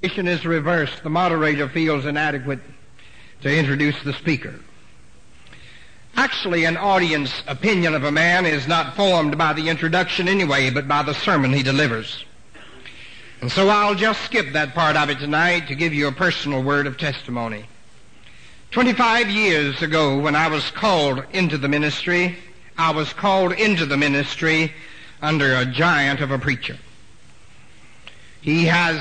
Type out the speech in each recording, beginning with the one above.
Is reversed. The moderator feels inadequate to introduce the speaker. Actually, an audience opinion of a man is not formed by the introduction anyway, but by the sermon he delivers. And so I'll just skip that part of it tonight to give you a personal word of testimony. 25 years ago, when I was called into the ministry, under a giant of a preacher. He has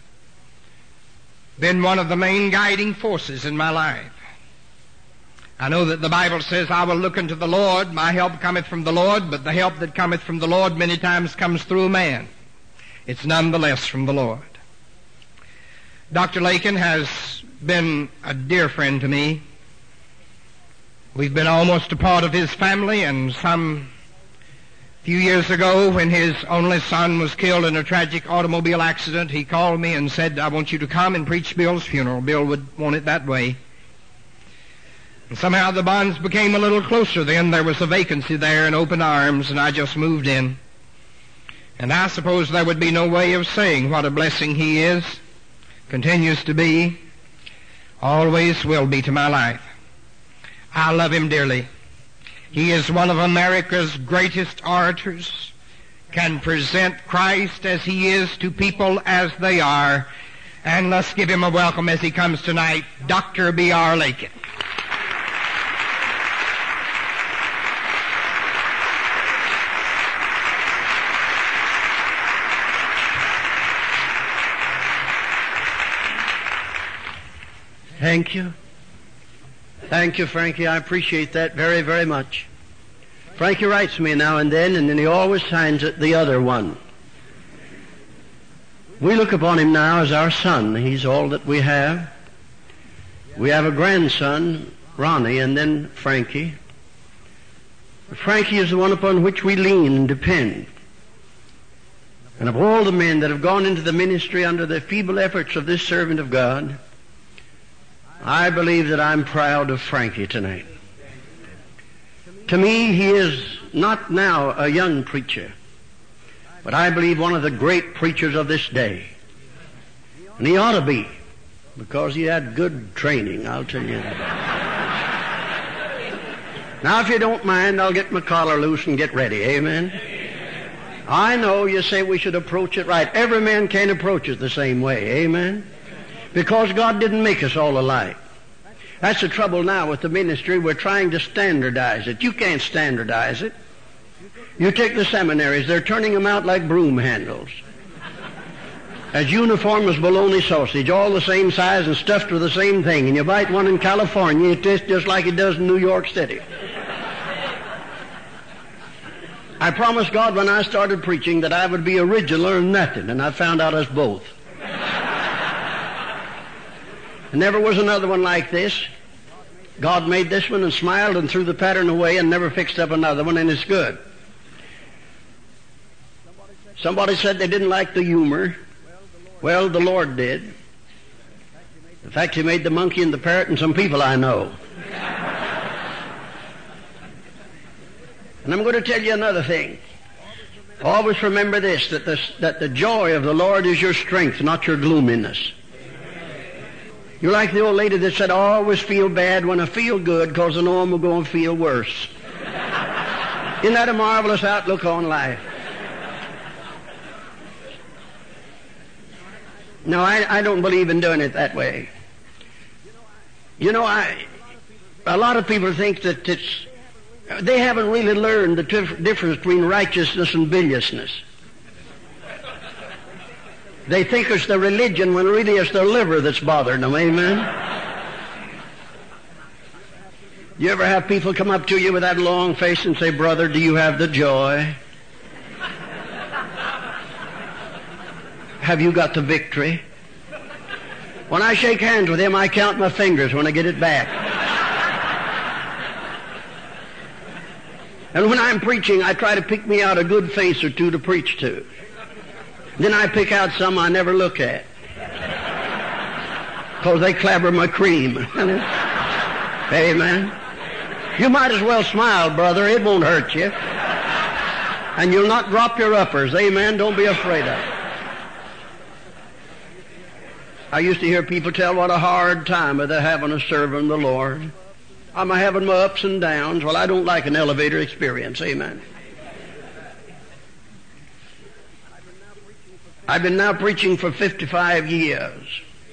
been one of the main guiding forces in my life. I know that the Bible says, I will look unto the Lord, my help cometh from the Lord, but the help that cometh from the Lord many times comes through a man. It's nonetheless from the Lord. Dr. Lakin has been a dear friend to me. We've been almost a part of his family, and some few years ago, when his only son was killed in a tragic automobile accident, he called me and said, I want you to come and preach Bill's funeral. Bill would want it that way. And somehow the bonds became a little closer then. There was a vacancy there and open arms, and I just moved in. And I suppose there would be no way of saying what a blessing he is, continues to be, always will be to my life. I love him dearly. He is one of America's greatest orators, can present Christ as he is to people as they are. And let's give him a welcome as he comes tonight, Dr. B.R. Lakin. Thank you. Thank you, Frankie. I appreciate that very, very much. Frankie writes me now and then he always signs it the other one. We look upon him now as our son. He's all that we have. We have a grandson, Ronnie, and then Frankie. Frankie is the one upon which we lean and depend. And of all the men that have gone into the ministry under the feeble efforts of this servant of God, I believe that I'm proud of Frankie tonight. To me, he is not now a young preacher, but I believe one of the great preachers of this day. And he ought to be, because he had good training, I'll tell you that. Now, if you don't mind, I'll get my collar loose and get ready. Amen? I know you say we should approach it right. Every man can't approach it the same way. Amen? Because God didn't make us all alike. That's the trouble now with the ministry. We're trying to standardize it. You can't standardize it. You take the seminaries, they're turning them out like broom handles. As uniform as bologna sausage, all the same size and stuffed with the same thing. And you bite one in California, it tastes just like it does in New York City. I promised God when I started preaching that I would be original or nothing, and I found out I was both. There never was another one like this. God made this one and smiled and threw the pattern away and never fixed up another one, and it's good. Somebody said they didn't like the humor. Well, the Lord did. In fact, he made the monkey and the parrot and some people I know. And I'm going to tell you another thing. Always remember this, that the joy of the Lord is your strength, not your gloominess. You're like the old lady that said, I always feel bad when I feel good because I know I'm going to feel worse. Isn't that a marvelous outlook on life? No, I don't believe in doing it that way. You know, a lot of people think that they haven't really learned the difference between righteousness and biliousness. They think it's the religion when really it's their liver that's bothering them, amen? You ever have people come up to you with that long face and say, brother, do you have the joy? Have you got the victory? When I shake hands with him, I count my fingers when I get it back. And when I'm preaching, I try to pick me out a good face or two to preach to. Then I pick out some I never look at, because they clabber my cream. Amen. You might as well smile, brother. It won't hurt you. And you'll not drop your uppers. Amen. Don't be afraid of it. I used to hear people tell what a hard time they're having of serving the Lord. I'm having my ups and downs. Well, I don't like an elevator experience. Amen. I've been now preaching for 55 years.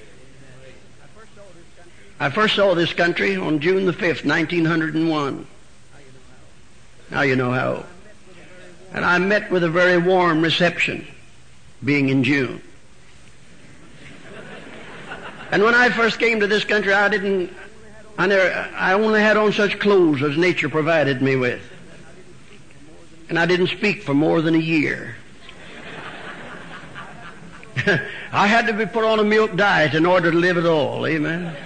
I first saw this country on June the 5th, 1901. Now you know how. And I met with a very warm reception, being in June. And when I first came to this country, I only had on such clothes as nature provided me with. And I didn't speak for more than a year. I had to be put on a milk diet in order to live at all. Amen.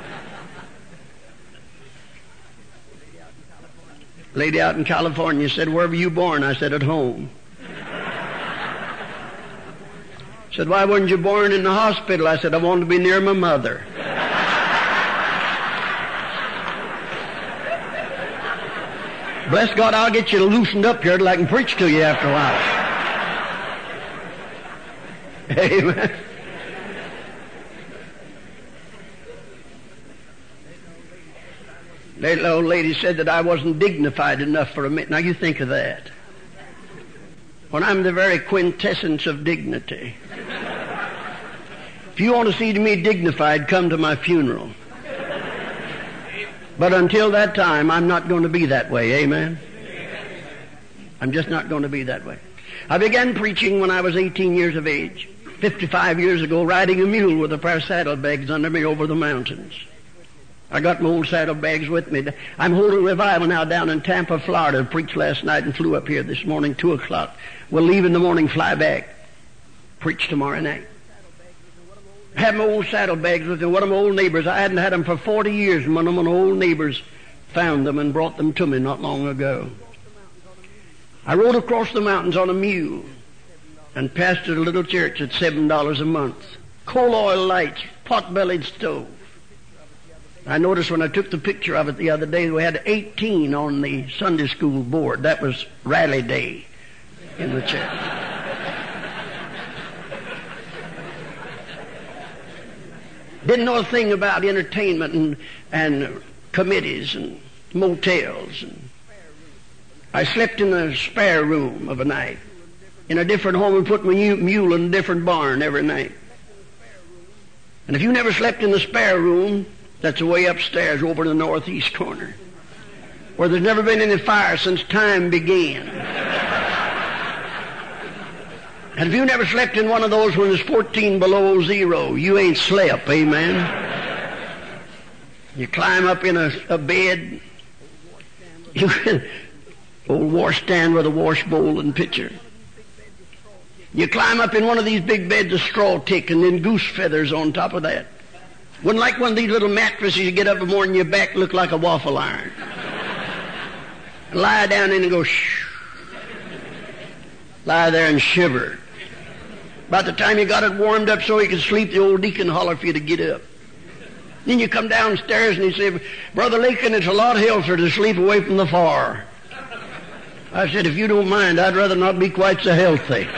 Lady out in California said, "Where were you born?" I said, "At home." Said, "Why weren't you born in the hospital?" I said, "I wanted to be near my mother." Bless God, I'll get you loosened up here till I can preach to you after a while. Amen. That old lady said that I wasn't dignified enough for a minute. Now you think of that. When I'm the very quintessence of dignity. If you want to see me dignified, come to my funeral. But until that time, I'm not going to be that way. Amen? I'm just not going to be that way. I began preaching when I was 18 years of age. 55 years ago, riding a mule with a pair of saddlebags under me over the mountains. I got my old saddlebags with me. I'm holding revival now down in Tampa, Florida. I preached last night and flew up here this morning, 2 o'clock. We'll leave in the morning, fly back. Preach tomorrow night. I had my old saddlebags with me. One of my old neighbors, I hadn't had them for 40 years, and one of my old neighbors found them and brought them to me not long ago. I rode across the mountains on a mule and pastored a little church at $7 a month. Coal oil lights, pot-bellied stove. I noticed when I took the picture of it the other day, we had 18 on the Sunday school board. That was rally day in the church. Didn't know a thing about entertainment and committees and motels. And I slept in a spare room of a night in a different home and put my mule in a different barn every night. And if you never slept in the spare room, that's way upstairs over in the northeast corner, where there's never been any fire since time began. And if you never slept in one of those when it's 14 below zero, you ain't slept, amen? You climb up in a bed, old washstand with a wash bowl and pitcher. You climb up in one of these big beds of straw tick and then goose feathers on top of that. Wouldn't like one of these little mattresses you get up in the morning, your back look like a waffle iron. Lie down in and go shh. Lie there and shiver. By the time you got it warmed up so you could sleep, the old deacon holler for you to get up. Then you come downstairs and he say, "Brother Lincoln, it's a lot healthier to sleep away from the fire." I said, "If you don't mind, I'd rather not be quite so healthy."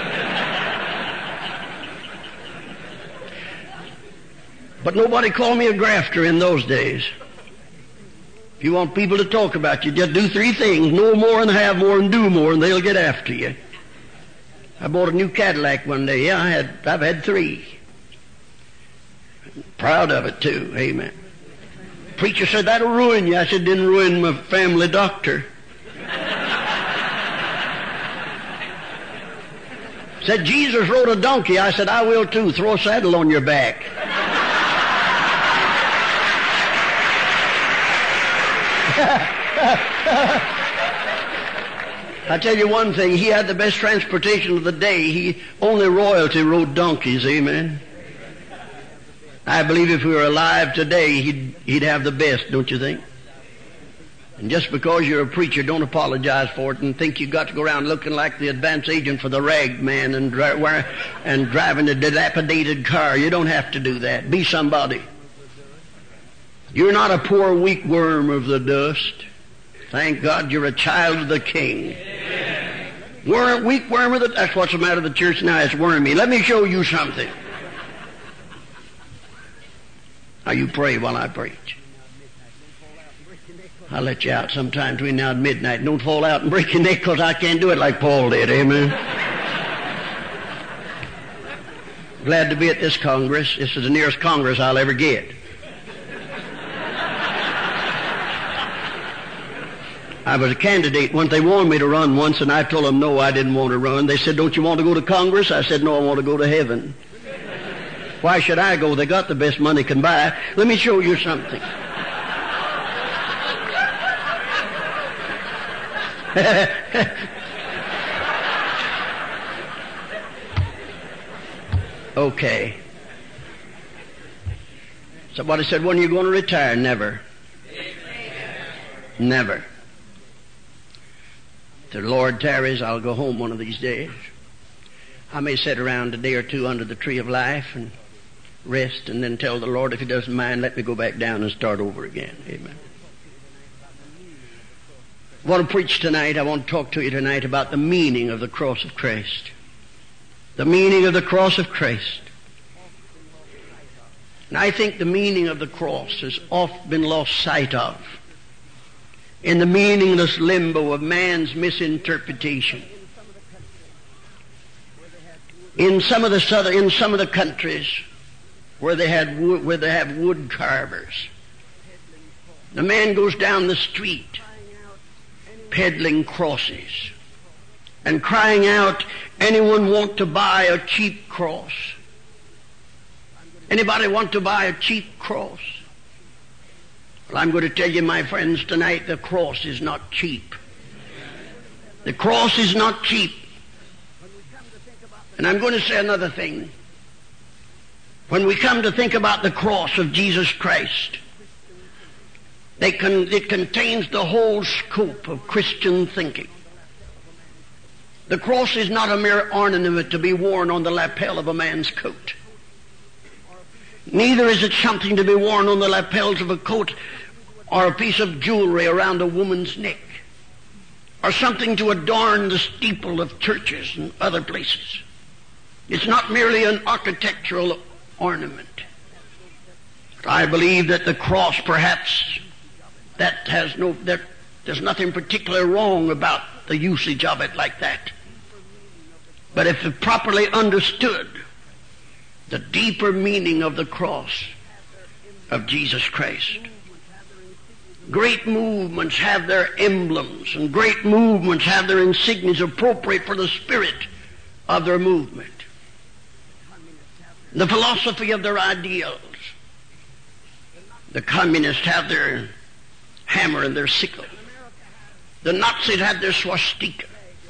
But nobody called me a grafter in those days. If you want people to talk about you, just do 3 things: know more and have more and do more, and they'll get after you. I bought a new Cadillac one day. Yeah, I've had 3. Proud of it too. Amen. Preacher said, "That'll ruin you." I said, "Didn't ruin my family doctor." Said, "Jesus rode a donkey." I said, "I will too. Throw a saddle on your back." I tell you one thing, he had the best transportation of the day. Only royalty rode donkeys, amen. I believe if we were alive today, he'd have the best, don't you think? And just because you're a preacher, don't apologize for it and think you got to go around looking like the advance agent for the rag man and driving a dilapidated car. You don't have to do that. Be somebody. You're not a poor weak worm of the dust. Thank God you're a child of the King. Weak worm of the... That's what's the matter with the church now. It's wormy. Let me show you something. Now you pray while I preach. I'll let you out sometime between now and midnight. Don't fall out and break your neck, because I can't do it like Paul did. Amen. Glad to be at this Congress. This is the nearest Congress I'll ever get. I was a candidate once. They wanted me to run once, and I told them no, I didn't want to run. They said, don't you want to go to Congress? I said, no, I want to go to heaven. Why should I go? They got the best money can buy. Let me show you something. Okay. Somebody said, when are you going to retire? Never. Never. If the Lord tarries, I'll go home one of these days. I may sit around a day or two under the tree of life and rest, and then tell the Lord, if He doesn't mind, let me go back down and start over again. Amen. I want to preach tonight. I want to talk to you tonight about the meaning of the cross of Christ. The meaning of the cross of Christ. And I think the meaning of the cross has often been lost sight of in the meaningless limbo of man's misinterpretation. In some of the countries where they have wood carvers, the man goes down the street peddling crosses and crying out, anyone want to buy a cheap cross? Anybody want to buy a cheap cross? Well, I'm going to tell you, my friends, tonight, the cross is not cheap. The cross is not cheap. And I'm going to say another thing. When we come to think about the cross of Jesus Christ, it contains the whole scope of Christian thinking. The cross is not a mere ornament to be worn on the lapel of a man's coat. Neither is it something to be worn on the lapels of a coat or a piece of jewelry around a woman's neck, or something to adorn the steeple of churches and other places. It's not merely an architectural ornament. But I believe that the cross, perhaps, there's nothing particularly wrong about the usage of it like that. But if it properly understood, the deeper meaning of the cross of Jesus Christ. Great movements have their emblems, and great movements have their insignias appropriate for the spirit of their movement. The philosophy of their ideals. The communists have their hammer and their sickle. The Nazis have their swastika.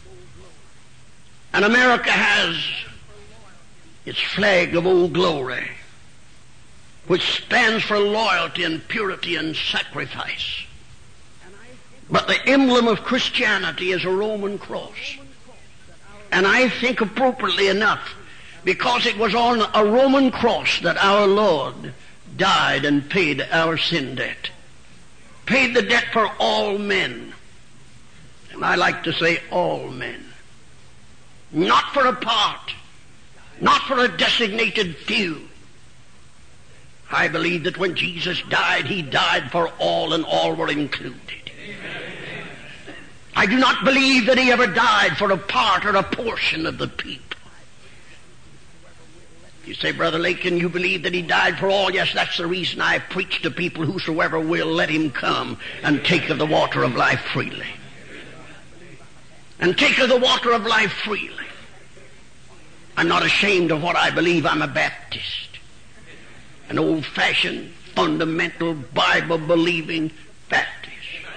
And America has its flag of Old Glory, which stands for loyalty and purity and sacrifice. But the emblem of Christianity is a Roman cross. And I think appropriately enough, because it was on a Roman cross that our Lord died and paid our sin debt. Paid the debt for all men. And I like to say all men. Not for a part. Not for a designated few. I believe that when Jesus died, He died for all, and all were included. Amen. I do not believe that He ever died for a part or a portion of the people. You say, Brother Lakin, you believe that He died for all? Yes, that's the reason I preach to people, whosoever will, let him come and take of the water of life freely. And take of the water of life freely. I'm not ashamed of what I believe. I'm a Baptist. An old-fashioned, fundamental, Bible-believing Baptist.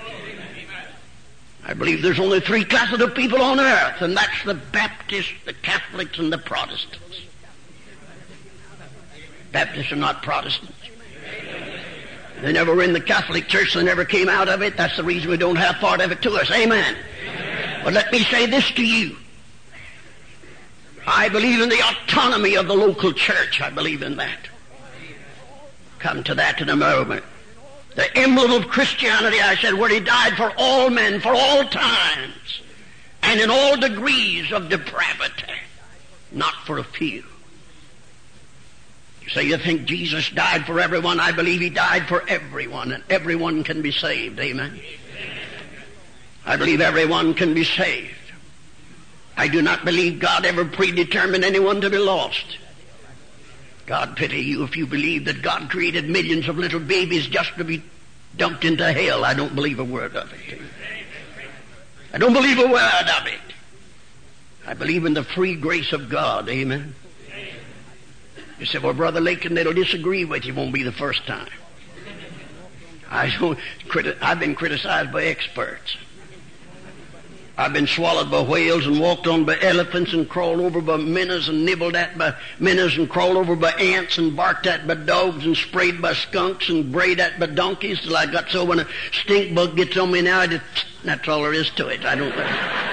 I believe there's only three classes of people on earth, and that's the Baptists, the Catholics, and the Protestants. Baptists are not Protestants. They never were in the Catholic Church. They never came out of it. That's the reason we don't have part of it to us. Amen. But let me say this to you. I believe in the autonomy of the local church. I believe in that. Come to that in a moment. The emblem of Christianity, I said, where He died for all men, for all times, and in all degrees of depravity, not for a few. You say you think Jesus died for everyone. I believe he died for everyone, and everyone can be saved. Amen. I believe everyone can be saved. I do not believe God ever predetermined anyone to be lost. God pity you if you believe that God created millions of little babies just to be dumped into hell. I don't believe a word of it. I don't believe a word of it. I believe in the free grace of God. Amen. You say, well, Brother Lakin, they'll disagree with you. Won't be the first time. I've been criticized by experts. I've been swallowed by whales and walked on by elephants and crawled over by minnows and nibbled at by minnows and crawled over by ants and barked at by dogs and sprayed by skunks and brayed at by donkeys till I got so when a stink bug gets on me now, that's all there is to it. I don't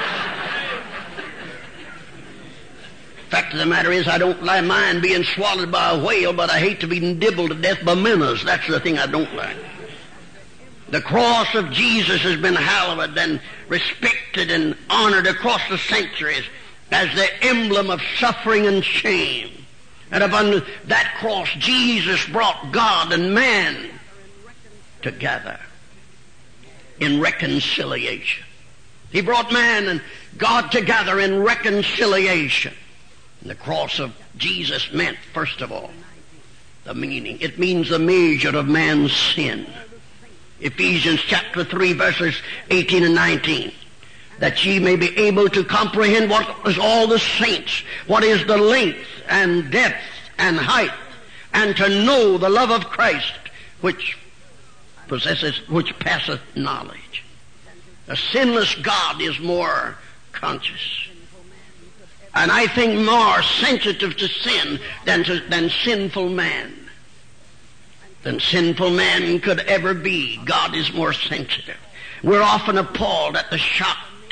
Fact of the matter is I don't mind being swallowed by a whale, but I hate to be nibbled to death by minnows. That's the thing I don't like. The cross of Jesus has been hallowed and respected and honored across the centuries as the emblem of suffering and shame. And upon that cross, Jesus brought God and man together in reconciliation. He brought man and God together in reconciliation. And the cross of Jesus meant, first of all, the meaning. It means the measure of man's sin. Ephesians chapter 3 verses 18 and 19. That ye may be able to comprehend what is all the saints, what is the length and depth and height, and to know the love of Christ which passeth knowledge. A sinless God is more conscious, and I think more sensitive to sin than sinful man. Than sinful man could ever be. God is more sensitive. We're often appalled at the shocked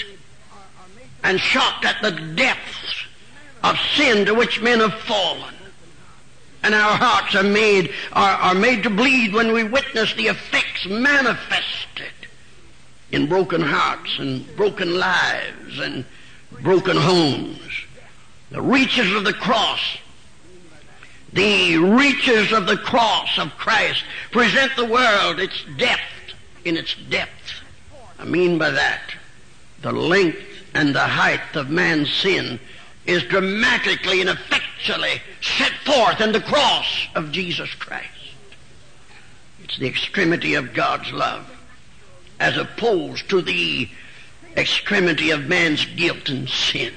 at the depths of sin to which men have fallen. And our hearts are made to bleed when we witness the effects manifested in broken hearts and broken lives and broken homes. The reaches of the cross of Christ present the world its depth. I mean by that, the length and the height of man's sin is dramatically and effectually set forth in the cross of Jesus Christ. It's the extremity of God's love as opposed to the extremity of man's guilt and sin.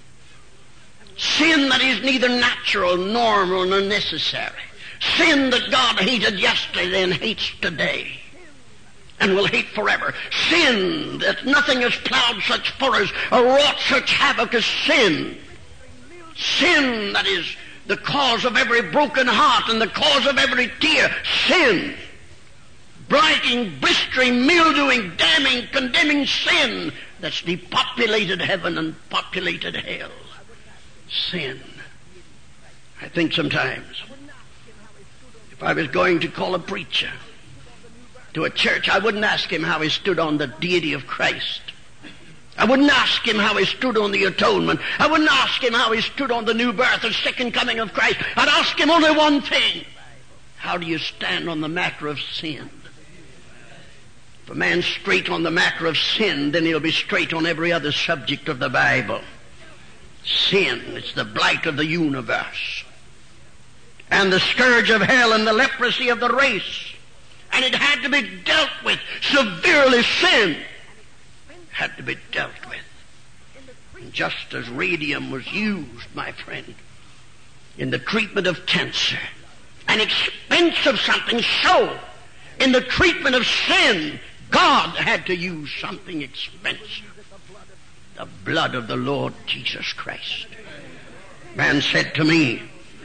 Sin that is neither natural, normal, nor necessary. Sin that God hated yesterday and hates today and will hate forever. Sin that nothing has plowed such furrows or wrought such havoc as sin. Sin that is the cause of every broken heart and the cause of every tear. Sin. Blighting, blistering, mildewing, damning, condemning sin that's depopulated heaven and populated hell. Sin. I think sometimes if I was going to call a preacher to a church, I wouldn't ask him how he stood on the deity of Christ. I wouldn't ask him how he stood on the atonement. I wouldn't ask him how he stood on the new birth and second coming of Christ. I'd ask him only one thing. How do you stand on the matter of sin? If a man's straight on the matter of sin, then he'll be straight on every other subject of the Bible. Sin, it's the blight of the universe, and the scourge of hell and the leprosy of the race, and it had to be dealt with severely. Sin had to be dealt with. And just as radium was used, my friend, in the treatment of cancer, an expensive something, so in the treatment of sin, God had to use something expensive. The blood of the Lord Jesus Christ. Man said to me,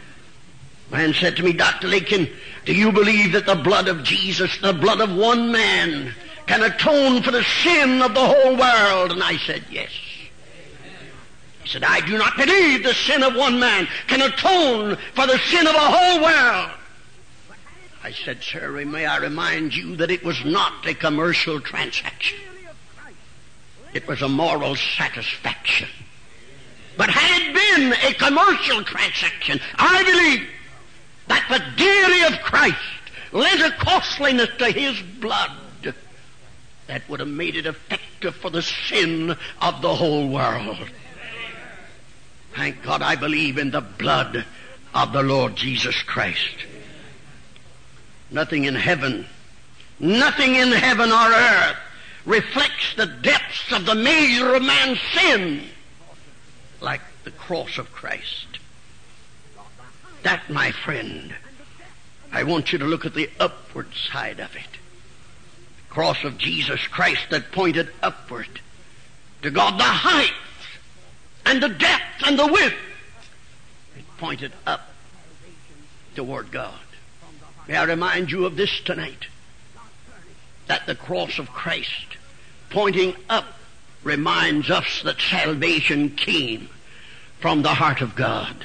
Dr. Lakin, do you believe that the blood of Jesus, the blood of one man, can atone for the sin of the whole world? And I said, yes. He said, I do not believe the sin of one man can atone for the sin of a whole world. I said, sir, may I remind you that it was not a commercial transaction. It was a moral that the deity of Christ lent a costliness to His blood that would have made it effective for the sin of the whole world. Thank God I believe in the blood of the Lord Jesus Christ. Nothing in heaven or earth reflects the depths of the measure of man's sin like the cross of Christ. That, my friend, I want you to look at the upward side of it. The cross of Jesus Christ that pointed upward to God, the height and the depth and the width. It pointed up toward God. May I remind you of this tonight, that the cross of Christ pointing up reminds us that salvation came from the heart of God.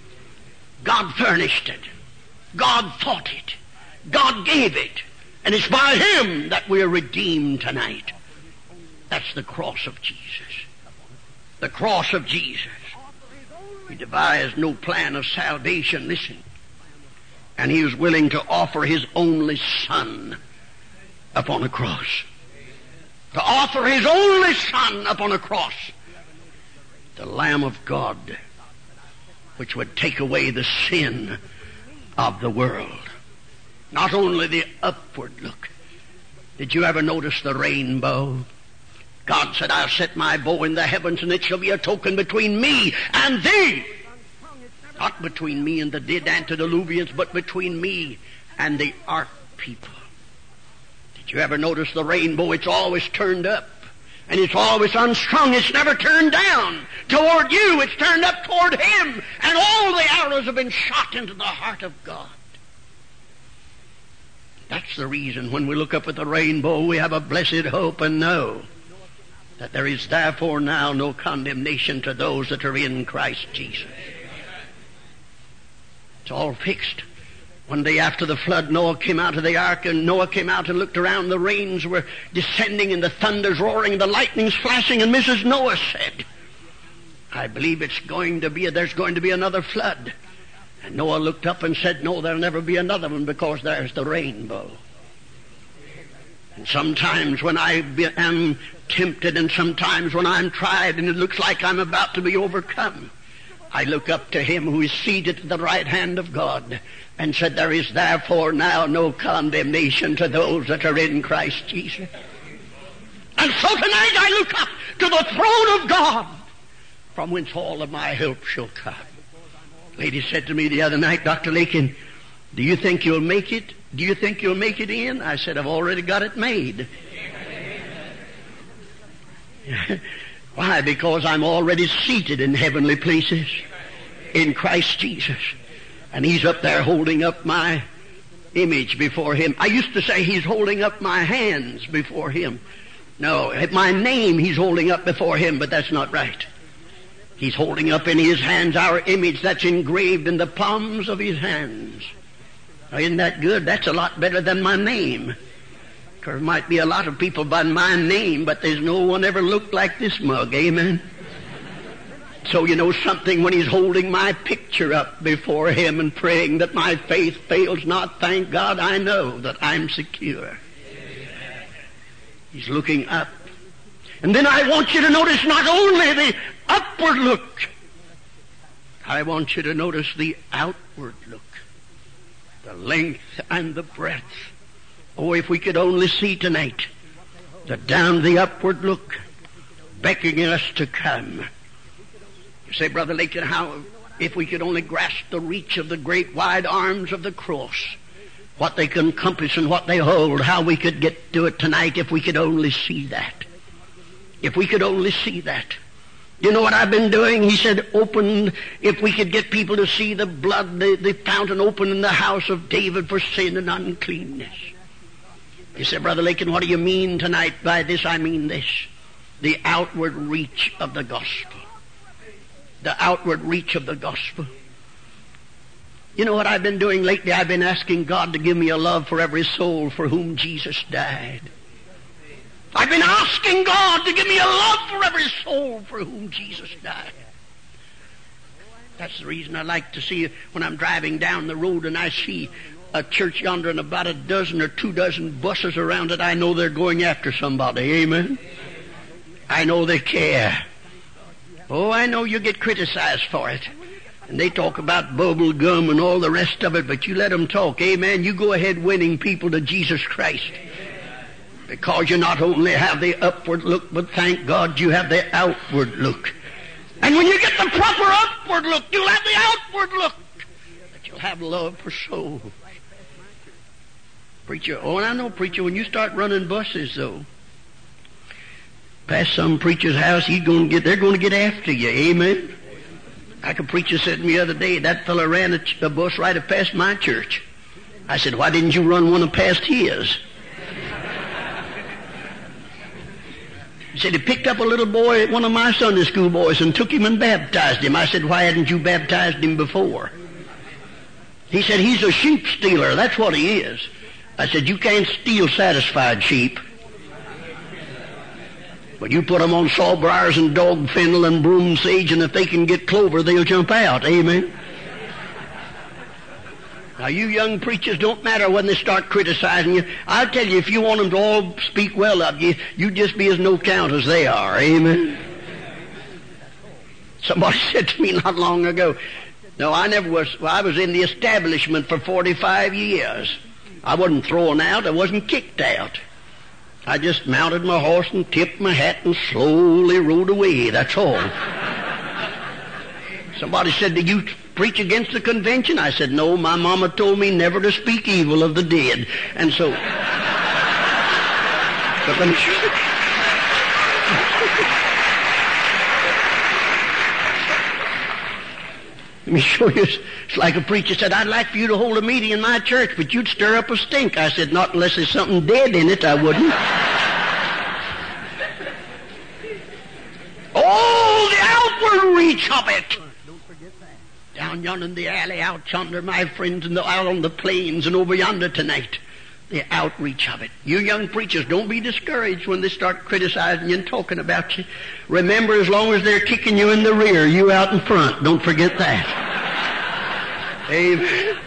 God furnished it. God thought it. God gave it. And it's by Him that we're redeemed tonight. That's the cross of Jesus. The cross of Jesus. He devised no plan of salvation. Listen. And He was willing to offer His only Son upon a cross. To offer His only Son upon a cross. The Lamb of God, which would take away the sin of the world. Not only the upward look. Did you ever notice the rainbow? God said, I'll set my bow in the heavens, and it shall be a token between me and thee. Not between me and the dead antediluvians, but between me and the ark people. Did you ever notice the rainbow? It's always turned up. And it's always unstrung. It's never turned down toward you. It's turned up toward Him. And all the arrows have been shot into the heart of God. That's the reason when we look up at the rainbow, we have a blessed hope and know that there is therefore now no condemnation to those that are in Christ Jesus. It's all fixed. One day after the flood, Noah came out of the ark, and Noah came out and looked around. The rains were descending, and the thunders roaring, and the lightnings flashing, and Mrs. Noah said, I believe there's going to be another flood. And Noah looked up and said, no, there'll never be another one, because there's the rainbow. And sometimes when I am tempted, and sometimes when I'm tried, and it looks like I'm about to be overcome, I look up to Him who is seated at the right hand of God, and said, there is therefore now no condemnation to those that are in Christ Jesus. And so tonight I look up to the throne of God, from whence all of my help shall come. A lady said to me the other night, Dr. Lakin, do you think you'll make it? Do you think you'll make it in? I said, I've already got it made. Why? Because I'm already seated in heavenly places in Christ Jesus. And He's up there holding up my image before Him. I used to say He's holding up my hands before Him. No, my name He's holding up before Him, but that's not right. He's holding up in His hands our image that's engraved in the palms of His hands. Now, isn't that good? That's a lot better than my name. There might be a lot of people by my name, but there's no one ever looked like this mug. Amen? So you know something, when He's holding my picture up before Him and praying that my faith fails not, thank God I know that I'm secure. He's looking up. And then I want you to notice not only the upward look, I want you to notice the outward look. The length and the breadth. Oh, if we could only see tonight that down the upward look, beckoning us to come. You say, Brother Lakin, how, if we could only grasp the reach of the great wide arms of the cross, what they can encompass and what they hold, how we could get to it tonight if we could only see that. If we could only see that. You know what I've been doing? He said, open, if we could get people to see the blood, the fountain open in the house of David for sin and uncleanness. You say, Brother Lakin, what do you mean tonight by this? I mean this. The outward reach of the gospel. The outward reach of the gospel. You know what I've been doing lately? I've been asking God to give me a love for every soul for whom Jesus died. I've been asking God to give me a love for every soul for whom Jesus died. That's the reason I like to see when I'm driving down the road and I see a church yonder and about a dozen or 24 buses around it. I know they're going after somebody. Amen? I know they care. Oh, I know you get criticized for it. And they talk about bubble gum and all the rest of it, but you let them talk. Amen? You go ahead winning people to Jesus Christ. Because you not only have the upward look, but thank God you have the outward look. And when you get the proper upward look, you'll have the outward look. That you'll have love for souls. Preacher, oh, and I know, preacher, when you start running buses, though, past some preacher's house, they're going to get after you. Amen? Like a preacher said to me the other day, that fellow ran a bus right past my church. I said, why didn't you run one past his? He said he picked up a little boy, one of my Sunday school boys, and took him and baptized him. I said, why hadn't you baptized him before? He said, he's a sheep stealer. That's what he is. I said, you can't steal satisfied sheep. But you put them on sawbriars and dog fennel and broom sage, and if they can get clover, they'll jump out. Amen? Now, you young preachers, don't matter when they start criticizing you. I'll tell you, if you want them to all speak well of you, you just be as no count as they are. Amen? Somebody said to me not long ago, no, I was in the establishment for 45 years. I wasn't thrown out. I wasn't kicked out. I just mounted my horse and tipped my hat and slowly rode away. That's all. Somebody said, do you preach against the convention? I said, no, my mama told me never to speak evil of the dead. And so... But let me show you. It's like a preacher said, I'd like for you to hold a meeting in my church, but you'd stir up a stink. I said, not unless there's something dead in it, I wouldn't. Oh, the outward reach of it. Down yonder in the alley, out yonder, my friends, and out on the plains and over yonder tonight. The outreach of it. You young preachers, don't be discouraged when they start criticizing you and talking about you. Remember, as long as they're kicking you in the rear, you out in front. Don't forget that. Amen.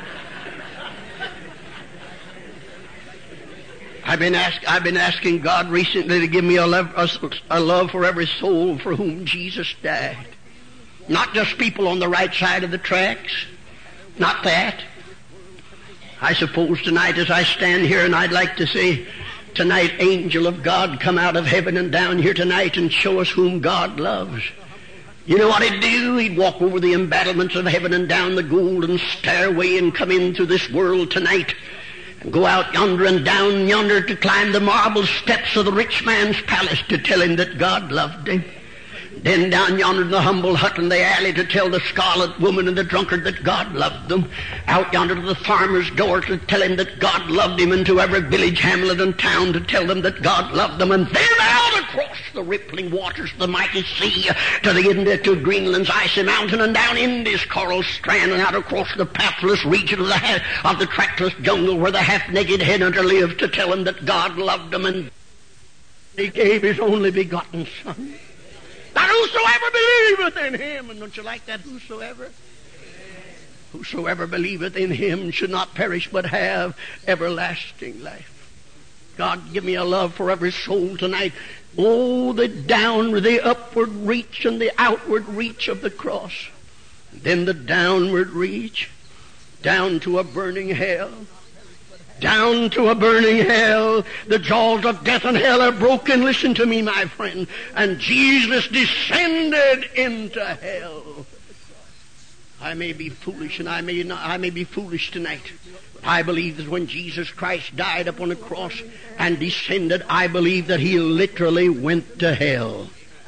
I've been asking God recently to give me a love for every soul for whom Jesus died. Not just people on the right side of the tracks. Not that. I suppose tonight as I stand here, and I'd like to say, tonight, angel of God, come out of heaven and down here tonight and show us whom God loves. You know what he'd do? He'd walk over the embattlements of heaven and down the golden stairway and come into this world tonight and go out yonder and down yonder to climb the marble steps of the rich man's palace to tell him that God loved him. Then down yonder in the humble hut in the alley to tell the scarlet woman and the drunkard that God loved them. Out yonder to the farmer's door to tell him that God loved him, and to every village, hamlet, and town to tell them that God loved them. And then out across the rippling waters of the mighty sea to Greenland's icy mountain, and down India's coral strand, and out across the pathless region of the trackless jungle where the half-naked headhunter lived to tell them that God loved them. And he gave his only begotten Son. That whosoever believeth in him, and don't you like that, whosoever? Whosoever believeth in him should not perish but have everlasting life. God, give me a love for every soul tonight. Oh, the upward reach and the outward reach of the cross. Then the downward reach, down to a burning hell. Down to a burning hell. The jaws of death and hell are broken. Listen to me, my friend. And Jesus descended into hell. I may be foolish, and I may be foolish tonight. I believe that when Jesus Christ died upon the cross and descended, I believe that he literally went to hell.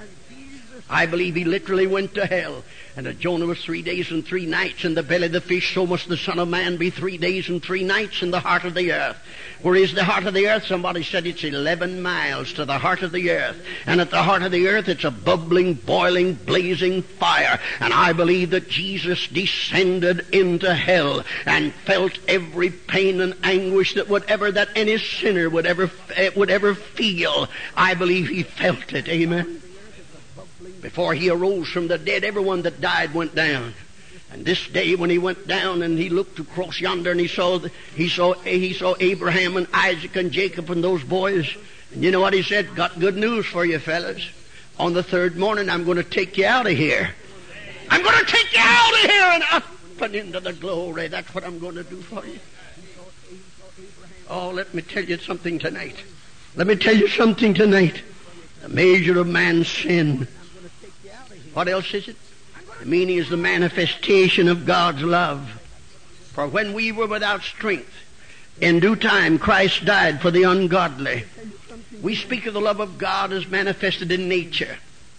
I believe he literally went to hell. And as Jonah was 3 days and 3 nights in the belly of the fish, so must the Son of Man be 3 days and 3 nights in the heart of the earth. Where is the heart of the earth? Somebody said it's 11 miles to the heart of the earth. And at the heart of the earth, it's a bubbling, boiling, blazing fire. And I believe that Jesus descended into hell and felt every pain and anguish that any sinner would ever feel. I believe he felt it. Amen. Before he arose from the dead, everyone that died went down. And this day when he went down and he looked across yonder and he saw Abraham and Isaac and Jacob and those boys. And you know what he said? Got good news for you fellas. On the third morning I'm going to take you out of here. I'm going to take you out of here and up and into the glory. That's what I'm going to do for you. Oh, let me tell you something tonight. Let me tell you something tonight. The measure of man's sin. What else is it? The meaning is the manifestation of God's love. For when we were without strength, in due time Christ died for the ungodly. We speak of the love of God as manifested in nature.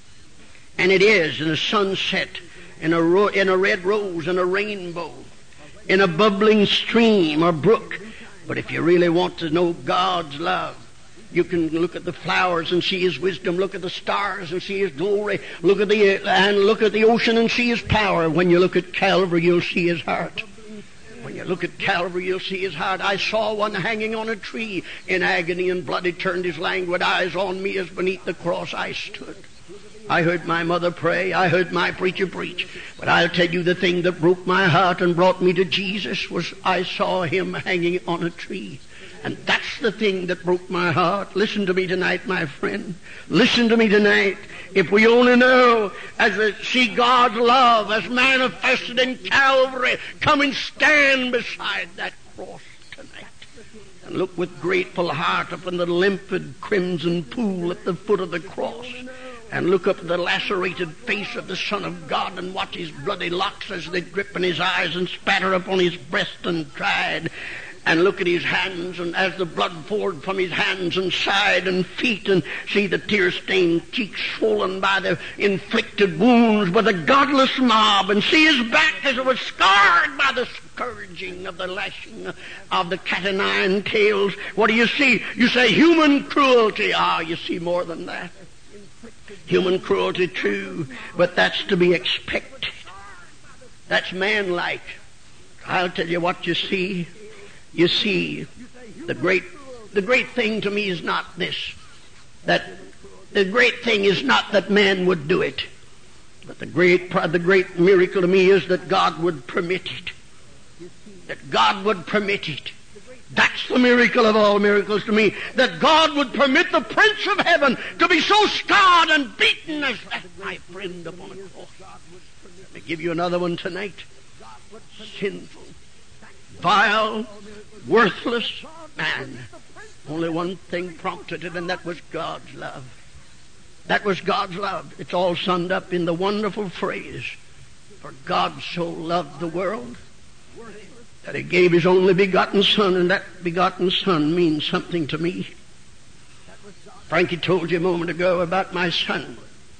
And it is in a sunset, in a red rose, in a rainbow, in a bubbling stream or brook. But if you really want to know God's love, you can look at the flowers and see His wisdom. Look at the stars and see His glory. Look at the ocean and see His power. When you look at Calvary, you'll see His heart. When you look at Calvary, you'll see His heart. I saw one hanging on a tree in agony and blood. He turned his languid eyes on me as beneath the cross I stood. I heard my mother pray. I heard my preacher preach. But I'll tell you, the thing that broke my heart and brought me to Jesus was I saw Him hanging on a tree. And that's the thing that broke my heart. Listen to me tonight, my friend. Listen to me tonight. If we only know, as we see God's love as manifested in Calvary, come and stand beside that cross tonight. And look with grateful heart upon the limpid crimson pool at the foot of the cross. And look up at the lacerated face of the Son of God and watch His bloody locks as they drip in His eyes and spatter upon His breast and dried. And look at His hands, and as the blood poured from His hands and side and feet, and see the tear-stained cheeks swollen by the inflicted wounds by the godless mob, and see His back as it was scarred by the scourging of the lashing of the cat o' nine tails. What do you see? You say human cruelty. You see more than that. Human cruelty too, but that's to be expected. That's man-like. I'll tell you what you see. You see, the great thing to me is not this. That the great thing is not that man would do it. But the great miracle to me is that God would permit it. That God would permit it. That's the miracle of all miracles to me. That God would permit the Prince of Heaven to be so scarred and beaten as that, my friend, upon a cross. Let me give you another one tonight. Sinful, vile, worthless man. Only one thing prompted it, and that was God's love. That was God's love. It's all summed up in the wonderful phrase, for God so loved the world that He gave His only begotten Son, and that begotten Son means something to me. Frankie told you a moment ago about my son,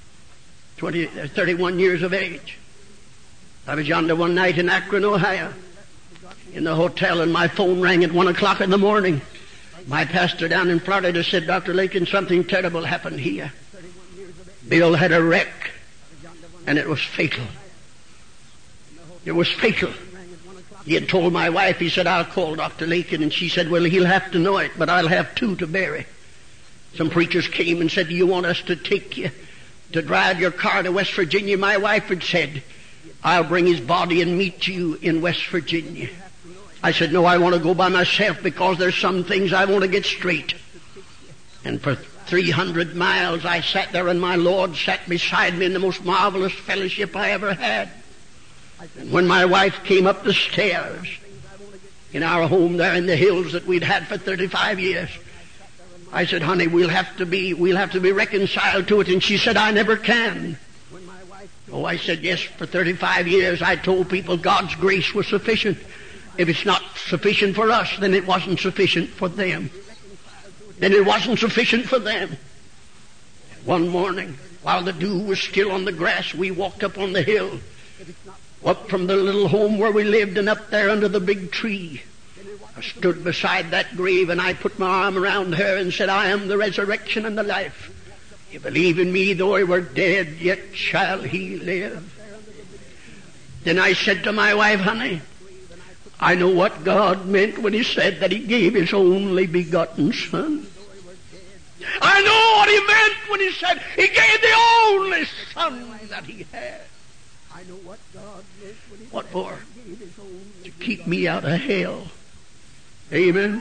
31 years of age. I was yonder one night in Akron, Ohio, in the hotel, and my phone rang at 1 o'clock in the morning. My pastor down in Florida said, Dr. Lincoln, something terrible happened here. Bill had a wreck, and it was fatal. It was fatal. He had told my wife, he said, I'll call Dr. Lincoln, and she said, well, he'll have to know it, but I'll have two to bury. Some preachers came and said, do you want us to take you to drive your car to West Virginia? My wife had said, I'll bring his body and meet you in West Virginia. I said, no, I want to go by myself because there's some things I want to get straight. And for 300 miles I sat there, and my Lord sat beside me in the most marvelous fellowship I ever had. And when my wife came up the stairs in our home there in the hills that we'd had for 35 years, I said, honey, we'll have to be reconciled to it. And she said, I never can. Oh, I said, yes, for 35 years I told people God's grace was sufficient. If it's not sufficient for us, then it wasn't sufficient for them. Then it wasn't sufficient for them. One morning, while the dew was still on the grass, we walked up on the hill, up from the little home where we lived, and up there under the big tree. I stood beside that grave, and I put my arm around her and said, I am the resurrection and the life. You believe in me, though he were dead, yet shall he live. Then I said to my wife, honey, I know what God meant when He said that He gave His only begotten Son. I know what he meant when he said he gave the only Son that he had. I know what God meant when he what for? To keep me out of hell. Amen.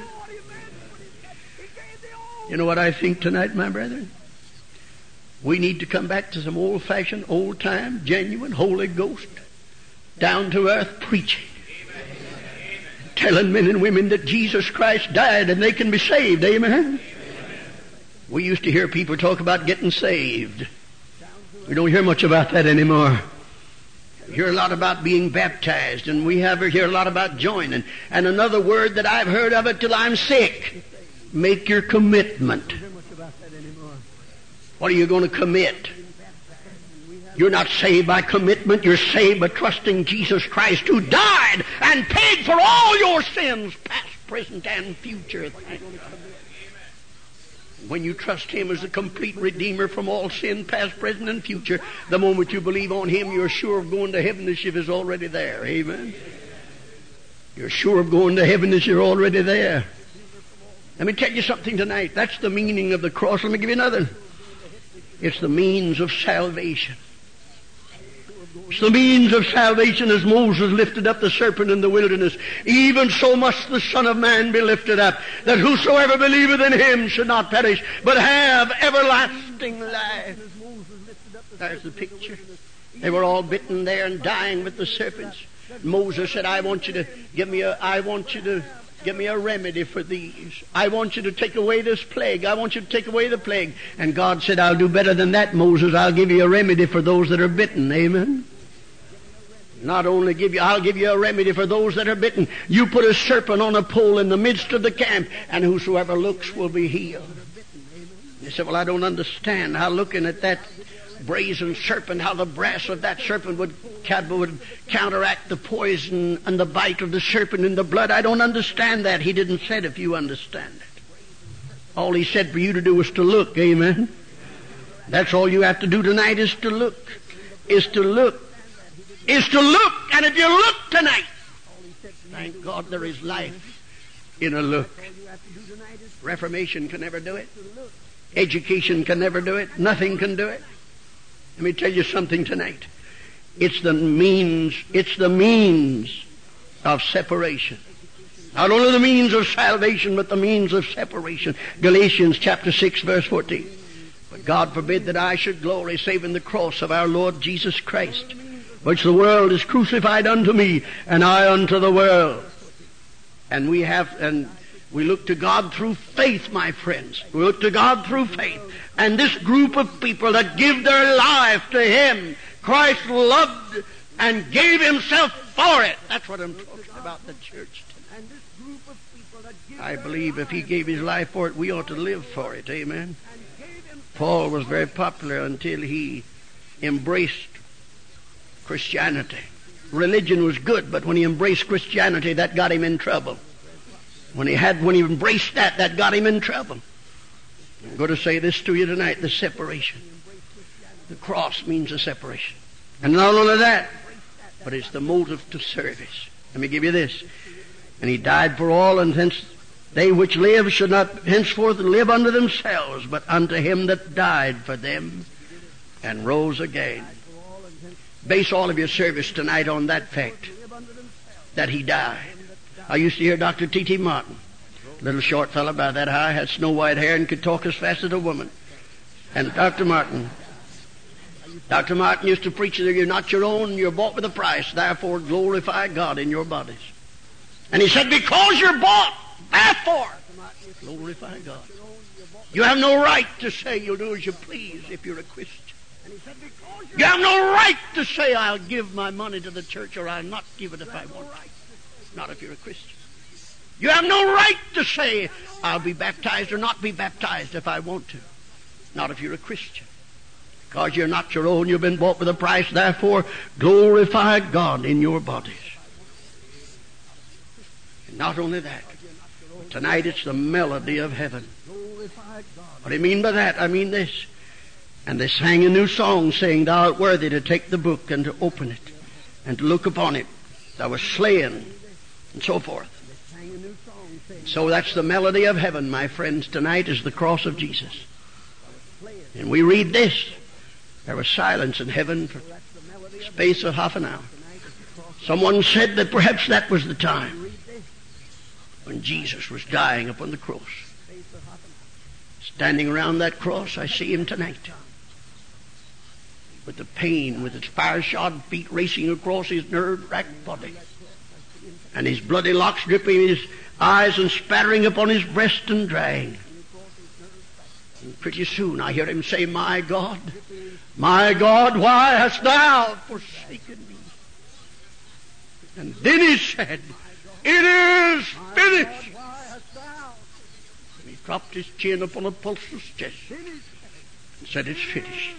You know what I think tonight, my brethren? We need to come back to some old-fashioned, old-time, genuine, Holy Ghost, down-to-earth preaching. Telling men and women that Jesus Christ died and they can be saved. Amen? We used to hear people talk about getting saved. We don't hear much about that anymore. We hear a lot about being baptized, and we hear a lot about joining. And another word that I've heard of it till I'm sick, make your commitment. What are you going to commit? You're not saved by commitment. You're saved by trusting Jesus Christ, who died and paid for all your sins, past, present, and future. When you trust Him as the complete Redeemer from all sin, past, present, and future, the moment you believe on Him, you're sure of going to heaven as if it's already there. Amen? You're sure of going to heaven as you're already there. Let me tell you something tonight. That's the meaning of the cross. Let me give you another. It's the means of salvation. It's the means of salvation as Moses lifted up the serpent in the wilderness. Even so must the Son of Man be lifted up, that whosoever believeth in Him should not perish, but have everlasting life. There's the picture. They were all bitten there and dying with the serpents. Moses said, I want you to give me a remedy for these. I want you to take away this plague. I want you to take away the plague. And God said, I'll do better than that, Moses. I'll give you a remedy for those that are bitten. Amen? Not only I'll give you a remedy for those that are bitten. You put a serpent on a pole in the midst of the camp, and whosoever looks will be healed. You say, well, I don't understand how looking at that brazen serpent, how the brass of that serpent would counteract the poison and the bite of the serpent in the blood. I don't understand that. He didn't say if you understand it. All He said for you to do is to look. Amen? That's all you have to do tonight, is to look. Is to look. Is to look. And if you look tonight, thank God there is life in a look. Reformation can never do it. Education can never do it. Nothing can do it. Let me tell you something tonight. It's the means of separation. Not only the means of salvation, but the means of separation. Galatians chapter 6, verse 14. But God forbid that I should glory save in the cross of our Lord Jesus Christ, which the world is crucified unto me, and I unto the world. And we look to God through faith, my friends. We look to God through faith. And this group of people that give their life to Him, Christ loved and gave Himself for it. That's what I'm talking about, the church tonight. I believe if He gave His life for it, we ought to live for it. Amen. Paul was very popular until he embraced Christianity. Religion was good, but when he embraced Christianity, that got him in trouble. When he embraced that got him in trouble. I'm going to say this to you tonight, the separation. The cross means a separation. And not only that, but it's the motive to service. Let me give you this. And He died for all, and hence they which live should not henceforth live unto themselves, but unto Him that died for them and rose again. Base all of your service tonight on that fact, that He died. I used to hear Dr. T.T. Martin, little short fellow about that high, had snow white hair and could talk as fast as a woman. And Dr. Martin used to preach that you're not your own, you're bought with a price, therefore glorify God in your bodies. And he said, because you're bought, therefore glorify God. You have no right to say you'll do as you please if you're a Christian. You have no right to say I'll give my money to the church or I'll not give it if I want to. Not if you're a Christian. You have no right to say I'll be baptized or not be baptized if I want to. Not if you're a Christian. Because you're not your own, you've been bought with a price, therefore glorify God in your bodies. And not only that, but tonight it's the melody of heaven. What do you mean by that? I mean this. And they sang a new song saying, Thou art worthy to take the book and to open it and to look upon it. Thou wast slain, and so forth. So that's the melody of heaven, my friends. Tonight is the cross of Jesus. And we read this. There was silence in heaven for the space of half an hour. Someone said that perhaps that was the time when Jesus was dying upon the cross. Standing around that cross, I see him tonight. With the pain, with his fire-shod feet racing across his nerve-racked body. And his bloody locks dripping in his eyes and spattering upon his breast and drying. And pretty soon I hear him say, my God, why hast thou forsaken me? And then he said, it is finished. And he dropped his chin upon Apostle's chest and said, it's finished.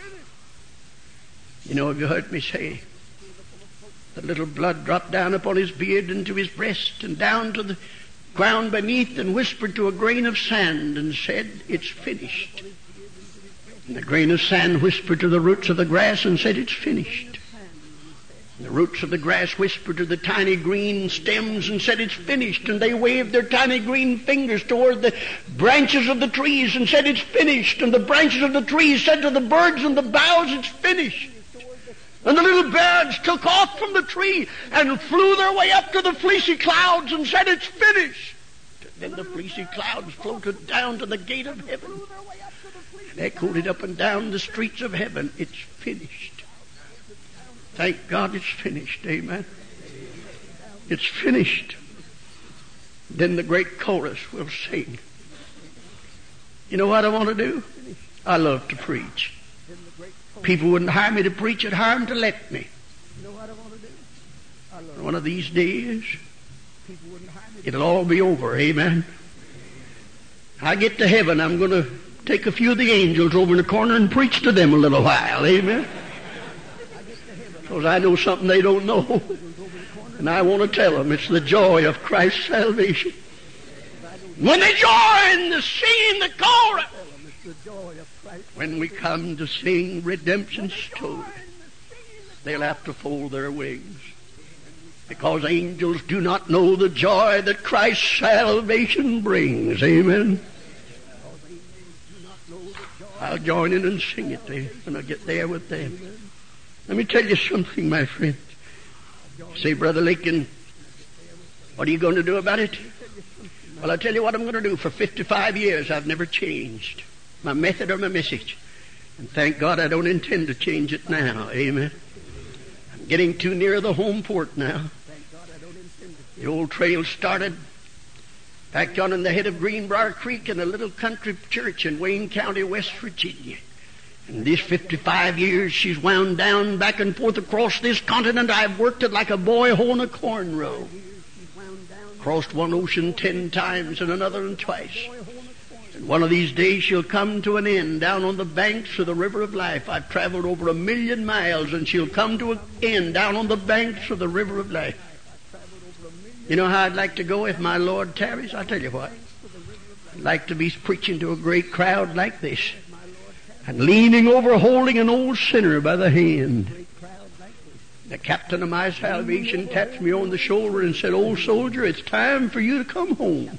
You know, have you heard me say, the little blood dropped down upon his beard and to his breast and down to the ground beneath and whispered to a grain of sand and said, it's finished. And the grain of sand whispered to the roots of the grass and said, it's finished. And the roots of the grass whispered to the tiny green stems and said, it's finished. And they waved their tiny green fingers toward the branches of the trees and said, it's finished. And the branches of the trees said to the birds and the boughs, it's finished. And the little birds took off from the tree and flew their way up to the fleecy clouds and said, it's finished. And then the fleecy clouds floated down to the gate of heaven and echoed it up and down the streets of heaven. It's finished. Thank God it's finished. Amen. It's finished. Then the great chorus will sing. You know what I want to do? I love to preach. People wouldn't hire me to preach, it'd hire them to let me. You know what I want to do? One of these days, it'll all be over. Amen. I get to heaven, I'm going to take a few of the angels over in the corner and preach to them a little while. Amen. Because I know something they don't know. And I want to tell them it's the joy of Christ's salvation. When they join the singing the chorus, when we come to sing redemption's story, they'll have to fold their wings. Because angels do not know the joy that Christ's salvation brings. Amen. I'll join in and sing it when I get there with them. Let me tell you something, my friend. Say, Brother Lincoln, what are you going to do about it? Well, I'll tell you what I'm going to do. For 55 years, I've never changed my method or my message. And thank God I don't intend to change it now. Amen. I'm getting too near the home port now. The old trail started back on in the head of Greenbrier Creek in a little country church in Wayne County, West Virginia. And these 55 years she's wound down back and forth across this continent. I've worked it like a boy hoeing a corn row. Crossed one ocean 10 times and another and twice. And one of these days she'll come to an end down on the banks of the river of life. I've traveled over 1,000,000 miles and she'll come to an end down on the banks of the river of life. You know how I'd like to go if my Lord tarries? I'll tell you what. I'd like to be preaching to a great crowd like this and leaning over holding an old sinner by the hand. The captain of my salvation taps me on the shoulder and said, "Old soldier, it's time for you to come home."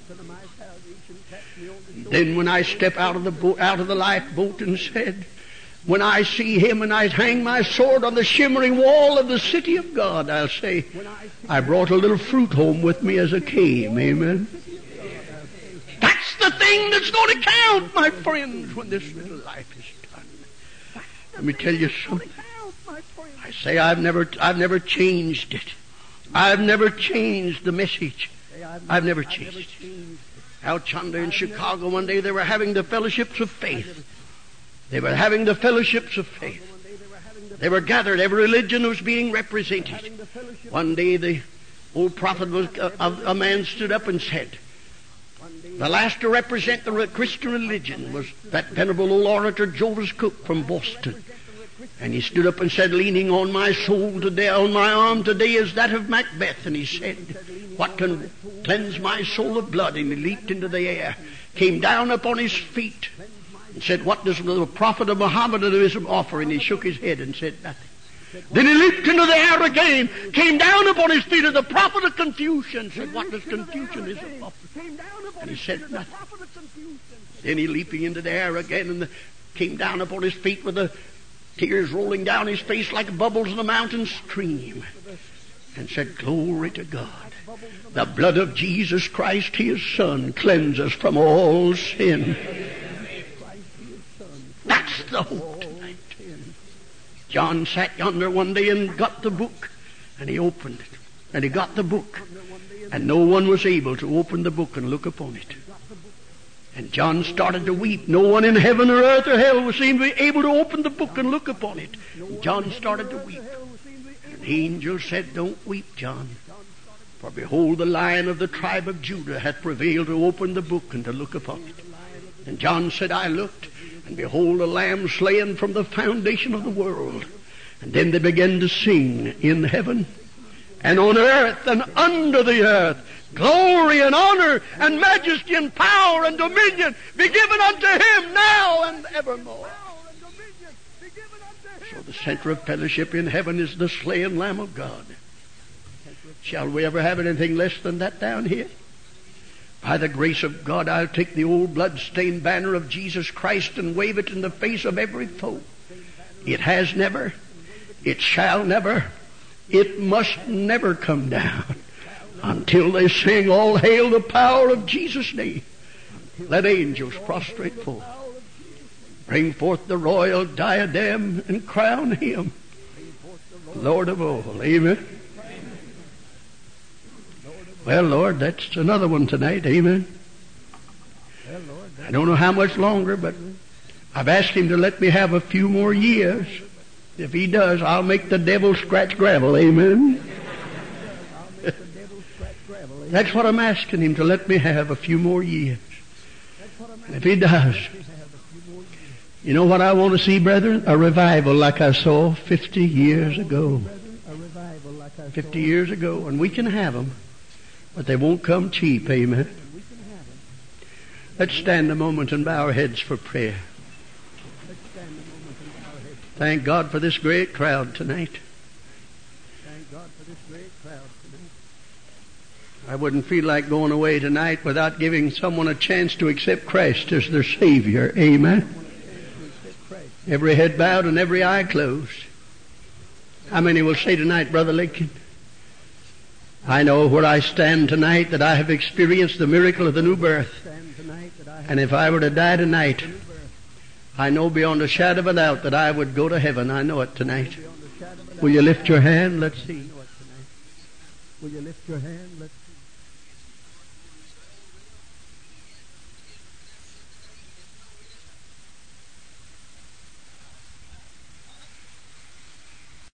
Then when I step out of the boat, out of the lifeboat, and said, when I see him and I hang my sword on the shimmering wall of the city of God, I'll say, I brought a little fruit home with me as I came. Amen. That's the thing that's going to count, my friends, when this little life is done. Let me tell you something. I say I've never changed it. I've never changed the message. I've never changed it. Out yonder in Chicago one day, they were having the fellowships of faith. They were having the fellowships of faith. They were gathered. Every religion was being represented. One day the old prophet a man stood up and said, the last to represent the Christian religion was that venerable old orator Joseph Cook from Boston. And he stood up and said, leaning on my soul today, on my arm today is that of Macbeth. And he said, what can cleanse my soul of blood? And he leaped into the air, came down upon his feet, and said, what does the prophet of Mohammedanism offer? And he shook his head and said nothing. Then he leaped into the air again, came down upon his feet, and the prophet of Confucian said, what does Confucianism offer? And he said nothing. Then he leaping into the air again, and the came down upon his feet with the tears rolling down his face like bubbles in a mountain stream, and said, "Glory to God. The blood of Jesus Christ, His Son, cleanses from all sin." That's the hope tonight. John sat yonder one day and got the book, and he opened it, and he got the book, and no one was able to open the book and look upon it. And John started to weep. No one in heaven or earth or hell was able to open the book and look upon it. And John started to weep. And the angel said, "Don't weep, John. For behold, the Lion of the tribe of Judah hath prevailed to open the book and to look upon it." And John said, "I looked, and behold, a lamb slain from the foundation of the world." And then they began to sing in heaven and on earth and under the earth, "Glory and honor and majesty and power and dominion be given unto Him now and evermore." So the center of fellowship in heaven is the slain Lamb of God. Shall we ever have anything less than that down here? By the grace of God, I'll take the old blood-stained banner of Jesus Christ and wave it in the face of every foe. It has never, it shall never, it must never come down until they sing, "All hail the power of Jesus' name." Let angels prostrate forth, bring forth the royal diadem and crown Him Lord of all. Amen. Well, Lord, that's another one tonight. Amen. I don't know how much longer, but I've asked Him to let me have a few more years. If He does, I'll make the devil scratch gravel. Amen. That's what I'm asking Him, to let me have a few more years. And if He does, you know what I want to see, brethren? A revival like I saw 50 years ago. 50 years ago. And we can have them, but they won't come cheap. Amen. Let's stand a moment and bow our heads for prayer. Thank God for this great crowd tonight. I wouldn't feel like going away tonight without giving someone a chance to accept Christ as their Savior. Amen. Every head bowed and every eye closed. How many will say tonight, Brother Lincoln, I know where I stand tonight that I have experienced the miracle of the new birth. And if I were to die tonight, I know beyond a shadow of a doubt that I would go to heaven. I know it tonight. Will you lift your hand? Let's see. Will you lift your hand? Let's see.